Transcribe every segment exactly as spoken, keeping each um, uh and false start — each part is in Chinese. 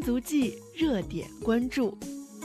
新足迹热点关注。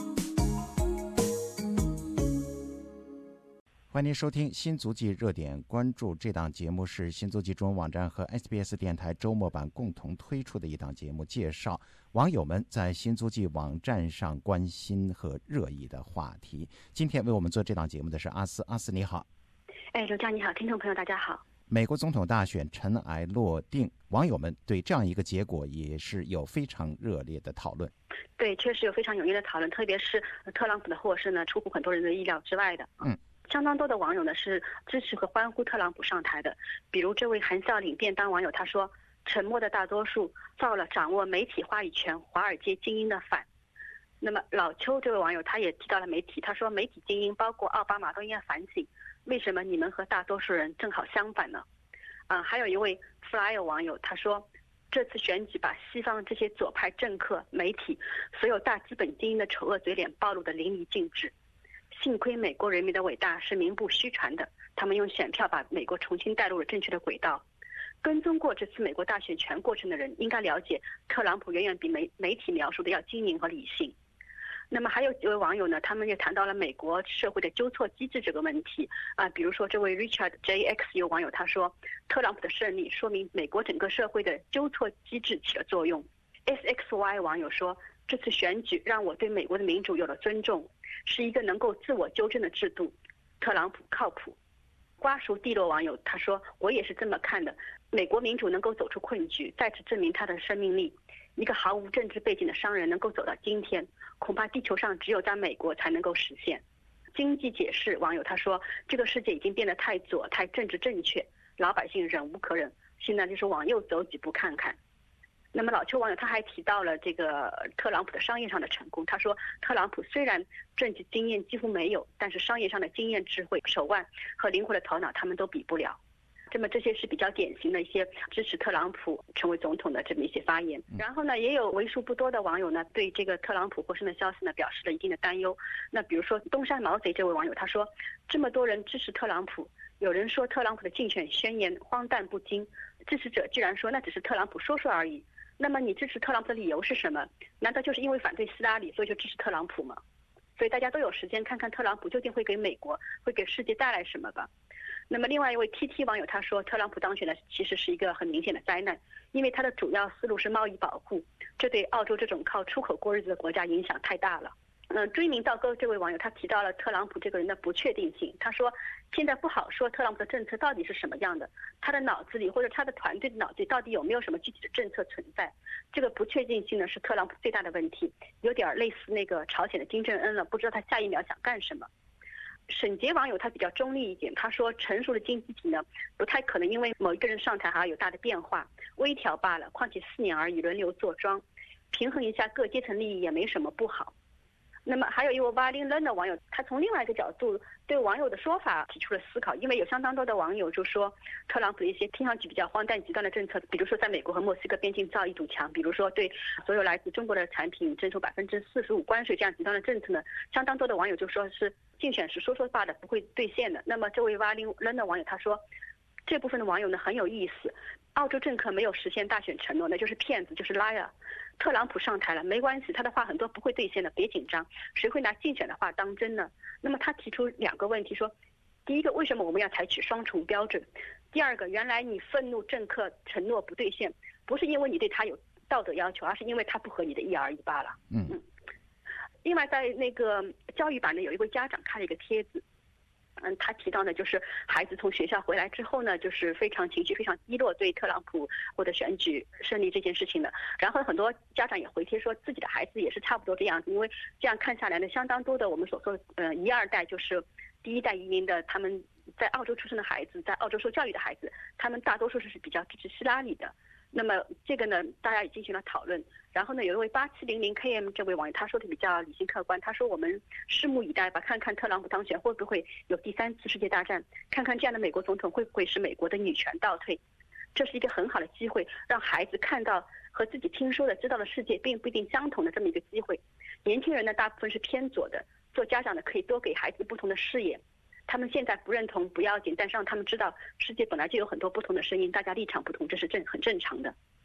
欢迎您收听新足迹热点关注，这档节目是新足迹中文网站和 S B S 电台周末版共同推出的一档节目，介绍网友们在新足迹网站上关心和热议的话题。今天为我们做这档节目的是阿斯，阿斯你好。 哎，刘江你好，听众朋友大家好。 美国总统大选尘埃落定，网友们对这样一个结果也是有非常热烈的讨论。 对，确实有非常踊跃的讨论，特别是特朗普的获胜呢，出乎很多人的意料之外的。 嗯。 相当多的网友呢是支持和欢呼特朗普上台的，比如这位韩笑领便当网友他说，沉默的大多数造了掌握媒体话语权华尔街精英的反。那么老邱这位网友他也提到了媒体，他说媒体精英包括奥巴马都应该反省，为什么你们和大多数人正好相反呢？啊，还有一位 Flyer 网友他说，这次选举把西方这些左派政客、媒体所有大资本精英的丑恶嘴脸暴露得淋漓尽致。幸亏美国人民的伟大是名不虚传的，他们用选票把美国重新带入了正确的轨道。跟踪过这次美国大选全过程的人应该了解，特朗普远远比媒媒体描述的要精明和理性。那么还有几位网友呢，他们也谈到了美国社会的纠错机制这个问题啊，比如说这位 Richard J X 有网友他说，特朗普的胜利说明美国整个社会的纠错机制起了作用。S X Y 网友说，这次选举让我对美国的民主有了尊重，是一个能够自我纠正的制度，特朗普靠谱。瓜熟蒂落网友他说，我也是这么看的，美国民主能够走出困局，再次证明他的生命力。一个毫无政治背景的商人能够走到今天，恐怕地球上只有在美国才能够实现。经济解释网友他说，这个世界已经变得太左太政治正确，老百姓忍无可忍，现在就是往右走几步看看。那么老邱网友他还提到了这个特朗普的商业上的成功，他说特朗普虽然政治经验几乎没有，但是商业上的经验、智慧、手腕和灵活的头脑他们都比不了。这么这些是比较典型的一些支持特朗普成为总统的这么一些发言。然后呢，也有为数不多的网友呢对这个特朗普获胜的消息呢表示了一定的担忧。那比如说东山毛贼这位网友他说，这么多人支持特朗普，有人说特朗普的竞选宣言荒诞不经，支持者居然说那只是特朗普说说而已。那么你支持特朗普的理由是什么？难道就是因为反对希拉里所以就支持特朗普吗？所以大家都有时间看看特朗普究竟会给美国会给世界带来什么吧。那么另外一位 T T 网友他说，特朗普当选呢其实是一个很明显的灾难，因为他的主要思路是贸易保护，这对澳洲这种靠出口过日子的国家影响太大了。嗯，追名道哥这位网友他提到了特朗普这个人的不确定性，他说现在不好说特朗普的政策到底是什么样的，他的脑子里或者他的团队的脑子里到底有没有什么具体的政策存在，这个不确定性呢是特朗普最大的问题，有点类似那个朝鲜的金正恩了，不知道他下一秒想干什么。沈杰网友他比较中立一点，他说成熟的经济体呢不太可能因为某一个人上台还要有大的变化，微调罢了，况且四年而已，轮流坐庄，平衡一下各阶层利益也没什么不好。那么还有一位 Violin Learn 的网友，他从另外一个角度对网友的说法提出了思考，因为有相当多的网友就说特朗普的一些听上去比较荒诞极端的政策，比如说在美国和墨西哥边境造一堵墙，比如说对所有来自中国的产品征收百分之四十五关税这样极端的政策呢，相当多的网友就说是竞选时说说罢的，不会兑现的。那么这位 Violin Learn 的网友他说，这部分的网友呢很有意思，澳洲政客没有实现大选承诺，那就是骗子，就是 liar。特朗普上台了，没关系，他的话很多不会兑现的，别紧张，谁会拿竞选的话当真呢？那么他提出两个问题，说第一个，为什么我们要采取双重标准？第二个，原来你愤怒政客承诺不兑现，不是因为你对他有道德要求，而是因为他不合你的意而已罢了。 嗯嗯。另外在那个教育版呢，有一位家长开了一个帖子，嗯，他提到呢，就是孩子从学校回来之后呢，就是非常情绪非常低落，对特朗普或者选举胜利这件事情的。然后很多家长也回帖说，自己的孩子也是差不多这样子，因为这样看下来呢，相当多的我们所说呃一二代，就是第一代移民的，他们在澳洲出生的孩子，在澳洲受教育的孩子，他们大多数是比较支持希拉里的。那么这个呢，大家也进行了讨论。然后呢，有一位八七零零 K M 这位网友，他说的比较理性客观，他说我们拭目以待吧，看看特朗普当选会不会有第三次世界大战，看看这样的美国总统会不会使美国的女权倒退。这是一个很好的机会，让孩子看到和自己听说的知道的世界并不一定相同的这么一个机会。年轻人呢，大部分是偏左的，做家长的可以多给孩子不同的视野。他们现在不认同不要紧，但是让他们知道世界本来就有很多不同的声音，大家立场不同，这是正很正常的。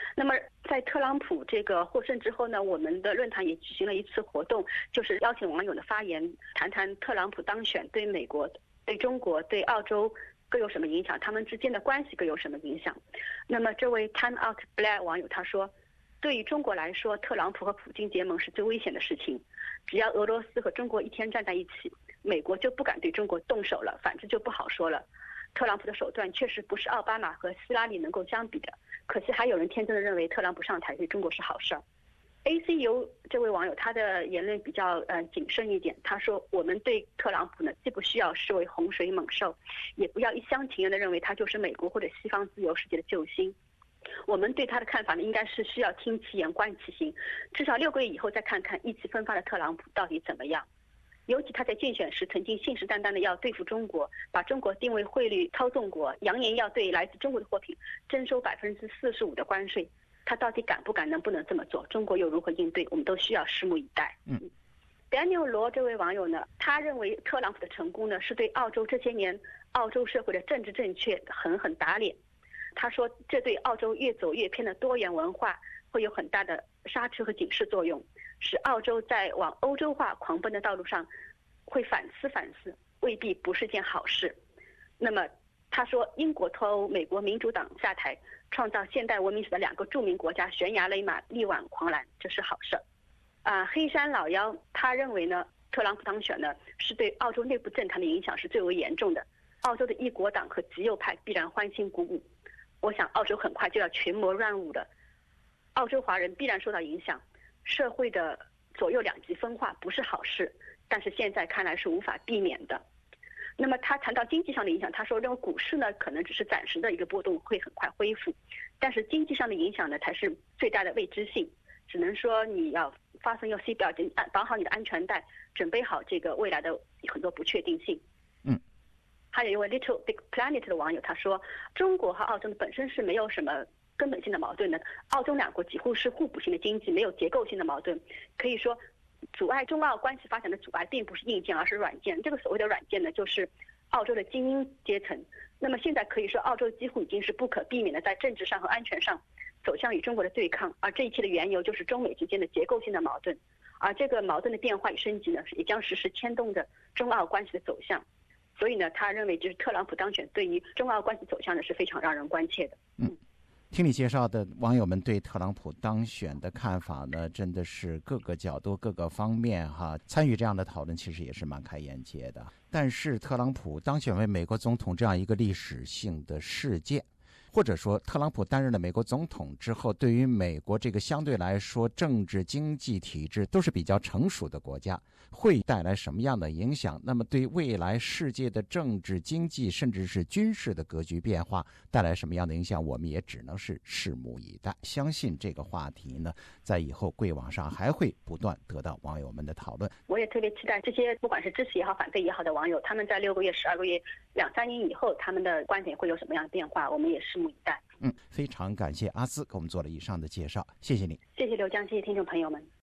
那么在特朗普这个获胜之后呢，我们的论坛也举行了一次活动，就是邀请网友的发言，谈谈特朗普当选对美国、对中国、对澳洲各有什么影响，他们之间的关系各有什么影响。那么这位 Time Out Blair 网友他说，对于中国来说，特朗普和普京结盟是最危险的事情。只要俄罗斯和中国一天站在一起，美国就不敢对中国动手了，反之就不好说了。特朗普的手段确实不是奥巴马和希拉里能够相比的，可惜还有人天真的认为特朗普上台对中国是好事儿。A C U 这位网友他的言论比较呃谨慎一点，他说我们对特朗普呢既不需要视为洪水猛兽，也不要一厢情愿的认为他就是美国或者西方自由世界的救星。我们对他的看法呢，应该是需要听其言观其行，至少六个月以后再看看意气风发的特朗普到底怎么样。尤其他在竞选时曾经信誓旦旦的要对付中国，把中国定为汇率操纵国，扬言要对来自中国的货品征收百分之四十五的关税。他到底敢不敢，能不能这么做？中国又如何应对？我们都需要拭目以待。 嗯 Daniel 罗这位网友呢，他认为特朗普的成功呢，是对澳洲这些年澳洲社会的政治正确狠狠打脸。他说，这对澳洲越走越偏的多元文化会有很大的刹车和警示作用，使澳洲在往欧洲化狂奔的道路上会反思反思，未必不是件好事。那么他说，英国脱欧，美国民主党下台，创造现代文明史的两个著名国家悬崖勒马，力挽狂澜，这是好事。啊，黑山老妖他认为呢，特朗普当选呢是对澳洲内部政坛的影响是最为严重的，澳洲的一国党和极右派必然欢欣鼓舞。我想澳洲很快就要群魔乱舞了，澳洲华人必然受到影响，社会的左右两极分化不是好事，但是现在看来是无法避免的。那么他谈到经济上的影响，他说认为股市呢可能只是暂时的一个波动，会很快恢复，但是经济上的影响呢才是最大的未知性，只能说你要发生要 C 表，绑好你的安全带，准备好这个未来的很多不确定性。 嗯。 还有一位 Little Big Planet 的网友他说，中国和澳洲本身是没有什么根本性的矛盾的，澳中两国几乎是互补性的经济，没有结构性的矛盾，可以说阻碍中澳关系发展的阻碍并不是硬件而是软件，这个所谓的软件呢就是澳洲的精英阶层。那么现在可以说澳洲几乎已经是不可避免的在政治上和安全上走向与中国的对抗，而这一切的缘由就是中美之间的结构性的矛盾，而这个矛盾的变化与升级呢也将时时牵动着中澳关系的走向。所以呢，他认为就是特朗普当选对于中澳关系走向呢是非常让人关切的。 嗯，听你介绍的网友们对特朗普当选的看法呢，真的是各个角度、各个方面哈，参与这样的讨论其实也是蛮开眼界的。但是特朗普当选为美国总统这样一个历史性的事件，或者说特朗普担任了美国总统之后，对于美国这个相对来说政治经济体制都是比较成熟的国家，会带来什么样的影响？那么对未来世界的政治经济甚至是军事的格局变化带来什么样的影响，我们也只能是拭目以待。相信这个话题呢，在以后贵网上还会不断得到网友们的讨论。 我也特别期待这些不管是支持也好反对也好的网友，他们在六个月十二个月两三年以后他们的观点会有什么样的变化，我们也拭目以待。 嗯，非常感谢阿斯给我们做了以上的介绍，谢谢你。 谢谢刘江，谢谢听众朋友们。